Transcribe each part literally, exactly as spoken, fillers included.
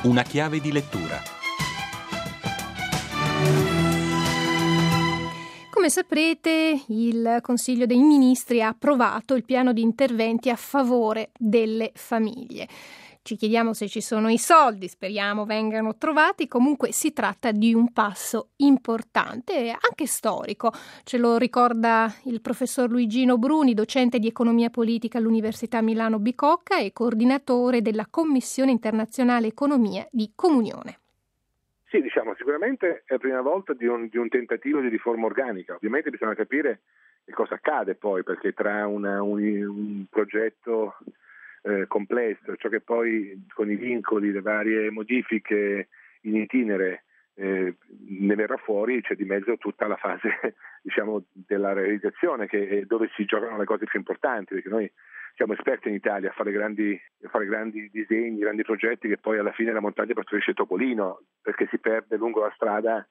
Una chiave di lettura. Come saprete, il Consiglio dei Ministri ha approvato il piano di interventi a favore delle famiglie. Ci chiediamo se ci sono i soldi, speriamo vengano trovati. Comunque si tratta di un passo importante e anche storico. Ce lo ricorda il professor Luigino Bruni, docente di economia politica all'Università Milano Bicocca e coordinatore della Commissione internazionale economia di Comunione. Sì, diciamo, sicuramente è la prima volta di un, di un tentativo di riforma organica. Ovviamente bisogna capire che cosa accade poi, perché tra una, un, un progetto eh, complesso, ciò che poi con i vincoli, le varie modifiche in itinere eh, ne verrà fuori, c'è di mezzo tutta la fase diciamo della realizzazione, che è dove si giocano le cose più importanti, perché noi siamo esperti in Italia a fare grandi, a fare grandi disegni, grandi progetti che poi alla fine la montagna costruisce topolino, perché si perde lungo la strada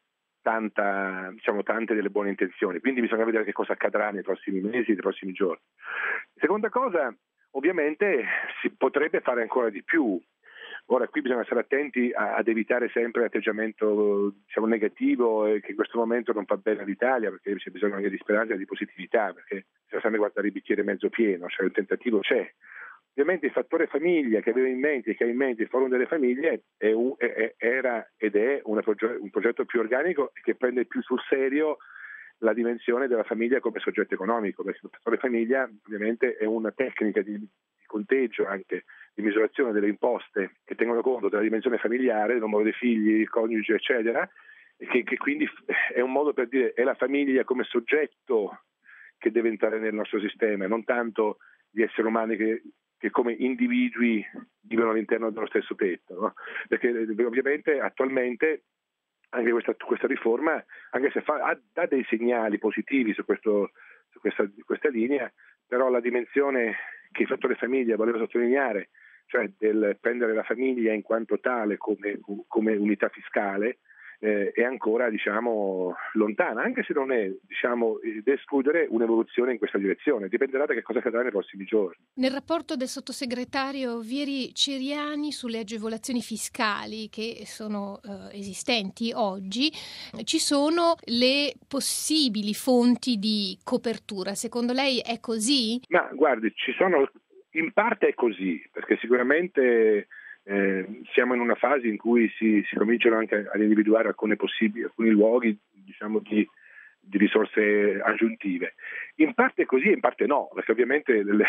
tanta, diciamo, tante delle buone intenzioni. Quindi bisogna vedere che cosa accadrà nei prossimi mesi, nei prossimi giorni. Seconda cosa, ovviamente si potrebbe fare ancora di più. Ora qui bisogna stare attenti a, ad evitare sempre l'atteggiamento diciamo, negativo e che in questo momento non fa bene all'Italia, perché c'è bisogno anche di speranza e di positività, perché bisogna sempre guardare il bicchiere mezzo pieno, cioè il tentativo c'è. Ovviamente il fattore famiglia che aveva in mente, che ha in mente il Forum delle Famiglie è un, è, era ed è una proge- un progetto più organico che prende più sul serio la dimensione della famiglia come soggetto economico, perché il fattore famiglia ovviamente è una tecnica di, di conteggio anche di misurazione delle imposte che tengono conto della dimensione familiare, del numero dei figli, il coniuge, eccetera, e che, che quindi è un modo per dire è la famiglia come soggetto che deve entrare nel nostro sistema, non tanto gli esseri umani che, che come individui vivono all'interno dello stesso tetto, no? Perché ovviamente attualmente anche questa, questa riforma, anche se fa, ha, dà dei segnali positivi su, questo, su questa, questa linea, però la dimensione che il fattore famiglia voleva sottolineare, cioè del prendere la famiglia in quanto tale come, come unità fiscale, eh, è ancora diciamo lontana, anche se non è diciamo da escludere un'evoluzione in questa direzione. Dipenderà da che cosa accadrà nei prossimi giorni. Nel rapporto del sottosegretario Vieri Ceriani sulle agevolazioni fiscali che sono eh, esistenti oggi, ci sono le possibili fonti di copertura. Secondo lei è così? Ma guardi, ci sono, in parte è così, perché sicuramente Eh, siamo in una fase in cui si, si cominciano anche ad individuare alcune possibili, alcuni luoghi diciamo di, di risorse aggiuntive. In parte è così e in parte no, perché ovviamente il,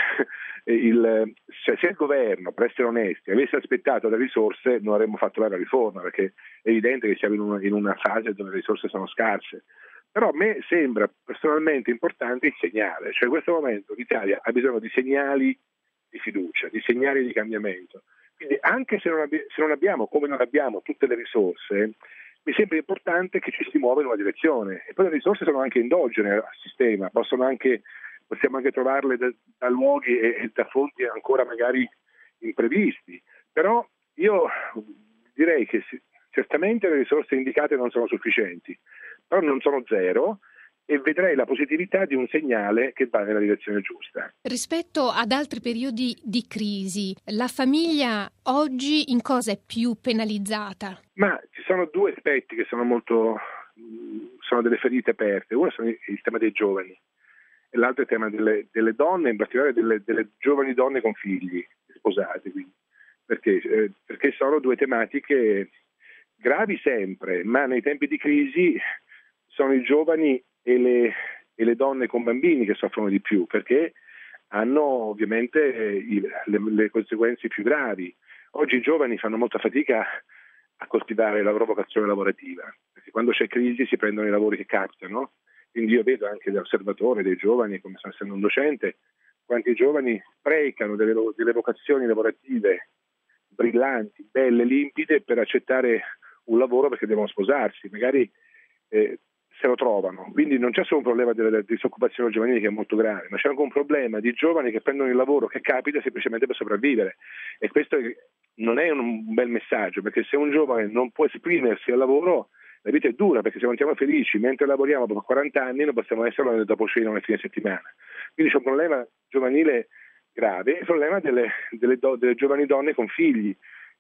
il, se, se il governo, per essere onesti, avesse aspettato le risorse non avremmo fatto la riforma, perché è evidente che siamo in una, in una fase dove le risorse sono scarse. Però a me sembra personalmente importante il segnale, cioè in questo momento l'Italia ha bisogno di segnali di fiducia, di segnali di cambiamento. Quindi anche se non, abbi- se non abbiamo, come non abbiamo, tutte le risorse, mi sembra importante che ci si muova in una direzione. E poi le risorse sono anche endogene al sistema, possono anche, possiamo anche trovarle da, da luoghi e, e da fonti ancora magari imprevisti. Però io direi che si, certamente le risorse indicate non sono sufficienti, però non sono zero, e vedrei la positività di un segnale che va nella direzione giusta. Rispetto ad altri periodi di crisi, la famiglia oggi in cosa è più penalizzata? Ma ci sono due aspetti che sono molto sono delle ferite aperte. Uno è il tema dei giovani e l'altro è il tema delle, delle donne, in particolare delle, delle giovani donne con figli sposate, quindi. Perché, eh, perché sono due tematiche gravi sempre, ma nei tempi di crisi sono i giovani e le, e le donne con bambini che soffrono di più, perché hanno ovviamente i, le, le conseguenze più gravi. Oggi i giovani fanno molta fatica a coltivare la loro vocazione lavorativa, perché quando c'è crisi si prendono i lavori che capitano. Quindi io vedo anche da osservatore dei giovani, come sono essendo un docente, quanti giovani sprecano delle, delle vocazioni lavorative brillanti, belle, limpide, per accettare un lavoro perché devono sposarsi, magari eh, se lo trovano. Quindi non c'è solo un problema della disoccupazione giovanile che è molto grave, ma c'è anche un problema di giovani che prendono il lavoro che capita semplicemente per sopravvivere, e questo non è un bel messaggio, perché se un giovane non può esprimersi al lavoro la vita è dura, perché se non siamo felici mentre lavoriamo per quaranta anni non possiamo esserlo dopo cena o nel fine settimana. Quindi c'è un problema giovanile grave, il problema delle, delle, do, delle giovani donne con figli,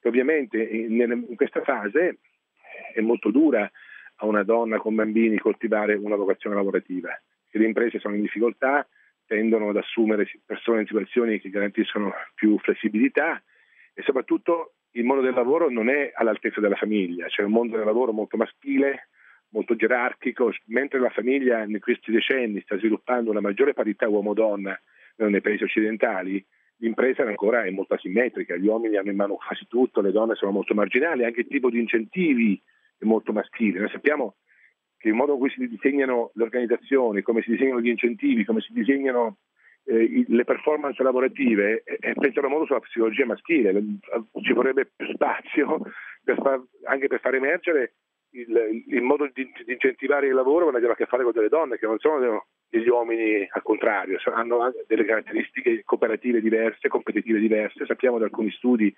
Ovviamente in, in questa fase è molto dura a una donna con bambini coltivare una vocazione lavorativa. Se le imprese sono in difficoltà, tendono ad assumere persone in situazioni che garantiscono più flessibilità e soprattutto il mondo del lavoro non è all'altezza della famiglia, c'è un mondo del lavoro molto maschile, molto gerarchico, mentre la famiglia in questi decenni sta sviluppando una maggiore parità uomo-donna nei paesi occidentali, l'impresa ancora è molto asimmetrica, gli uomini hanno in mano quasi tutto, le donne sono molto marginali, anche il tipo di incentivi è molto maschile. Noi sappiamo che il modo in cui si disegnano le organizzazioni, come si disegnano gli incentivi, come si disegnano eh, le performance lavorative, eh, pensano molto sulla psicologia maschile. Ci vorrebbe più spazio per far, anche per far emergere il, il modo di, di incentivare il lavoro quando abbiamo a che fare con delle donne che non sono degli uomini, al contrario, hanno delle caratteristiche cooperative diverse, competitive diverse. Sappiamo da alcuni studi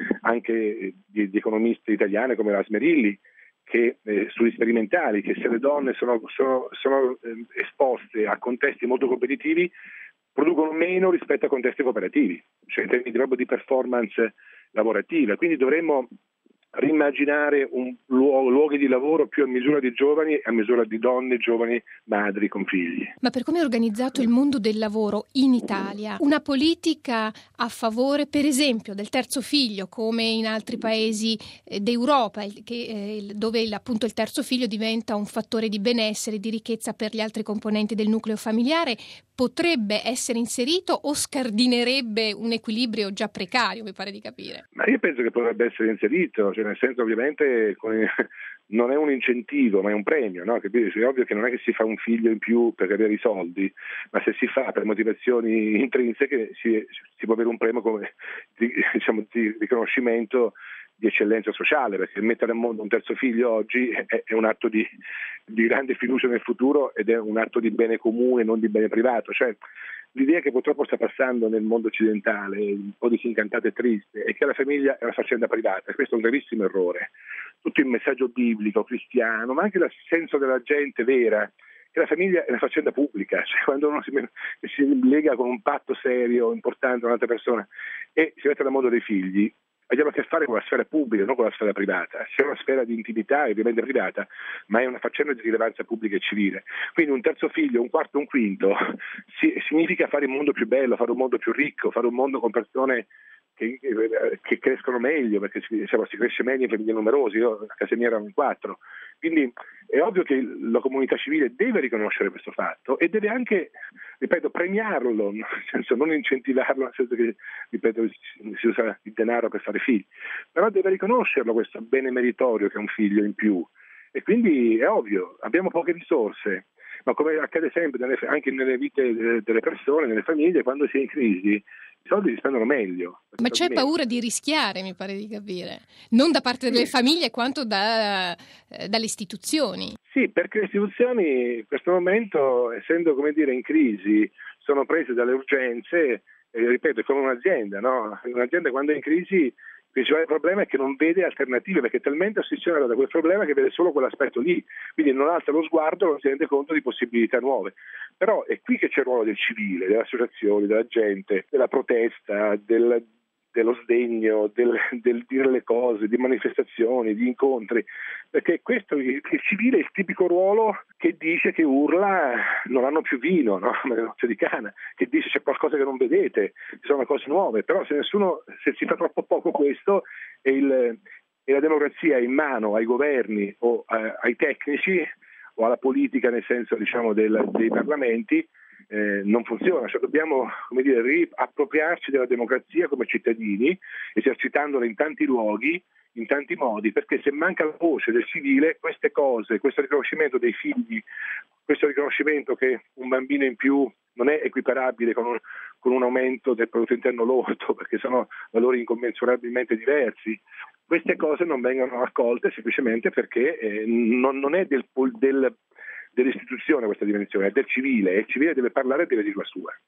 anche di, di economisti italiane come la Smerilli, che eh, studi sperimentali, che se le donne sono, sono, sono eh, esposte a contesti molto competitivi producono meno rispetto a contesti cooperativi, cioè in termini di roba di performance lavorativa. Quindi dovremmo rimmaginare un luogo, luoghi di lavoro più a misura di giovani e a misura di donne, giovani, madri con figli. Ma per come è organizzato il mondo del lavoro in Italia, una politica a favore, per esempio, del terzo figlio, come in altri paesi eh, d'Europa, che, eh, dove il, appunto il terzo figlio diventa un fattore di benessere, di ricchezza per gli altri componenti del nucleo familiare, potrebbe essere inserito o scardinerebbe un equilibrio già precario, mi pare di capire? Ma io penso che potrebbe essere inserito, cioè nel senso ovviamente non è un incentivo ma è un premio, no? Capite? È ovvio che non è che si fa un figlio in più per avere i soldi, ma se si fa per motivazioni intrinseche si, si può avere un premio come di, diciamo, di riconoscimento di eccellenza sociale, perché mettere al mondo un terzo figlio oggi è, è un atto di, di grande fiducia nel futuro ed è un atto di bene comune, non di bene privato. Cioè, l'idea che purtroppo sta passando nel mondo occidentale, un po' disincantata e triste, è che la famiglia è una faccenda privata, e questo è un gravissimo errore. Tutto il messaggio biblico, cristiano, ma anche il senso della gente vera, che la famiglia è una faccenda pubblica, cioè quando uno si, si lega con un patto serio, importante a un'altra persona e si mette al mondo dei figli, abbiamo a che fare con la sfera pubblica, non con la sfera privata. C'è una sfera di intimità, ovviamente privata, ma è una faccenda di rilevanza pubblica e civile. Quindi un terzo figlio, un quarto, un quinto, si, significa fare un mondo più bello, fare un mondo più ricco, fare un mondo con persone che, che crescono meglio, perché si, diciamo, si cresce meglio in famiglie numerose. Io a casa mia erano in quattro. Quindi è ovvio che la comunità civile deve riconoscere questo fatto e deve anche, ripeto, premiarlo, nel senso non incentivarlo, nel senso che, ripeto, si usa il denaro per fare figli, però deve riconoscerlo questo bene meritorio che è un figlio in più. E quindi è ovvio, abbiamo poche risorse, ma come accade sempre nelle, anche nelle vite delle persone, nelle famiglie, quando si è in crisi i soldi si spendono meglio. Ma c'è paura di rischiare, mi pare di capire, non da parte delle famiglie quanto da, eh, dalle istituzioni. Sì, perché le istituzioni in questo momento, essendo come dire in crisi, sono prese dalle urgenze, eh, ripeto, è come un'azienda, no? Un'azienda quando è in crisi il principale problema è che non vede alternative, perché è talmente ossessionata da quel problema che vede solo quell'aspetto lì, quindi non alza lo sguardo, non si rende conto di possibilità nuove. Però è qui che c'è il ruolo del civile, delle associazioni, della gente, della protesta, del, dello sdegno, del, del dire le cose, di manifestazioni, di incontri, perché questo, il, il civile è il tipico ruolo che dice, che urla non hanno più vino, no? C'è di cana, che dice c'è qualcosa che non vedete, ci sono cose nuove, però se nessuno, se si fa troppo poco questo e, il, e la democrazia è in mano ai governi o a, ai tecnici o alla politica nel senso diciamo del, dei parlamenti, Eh, non funziona, cioè dobbiamo come dire, riappropriarci della democrazia come cittadini, esercitandola in tanti luoghi, in tanti modi, perché se manca la voce del civile, queste cose, questo riconoscimento dei figli, questo riconoscimento che un bambino in più non è equiparabile con un, con un aumento del prodotto interno lordo, perché sono valori incommensurabilmente diversi, queste cose non vengono accolte semplicemente perché eh, non, non è del, del dell'istituzione questa dimensione, è del civile, e il civile deve parlare e deve dire la sua.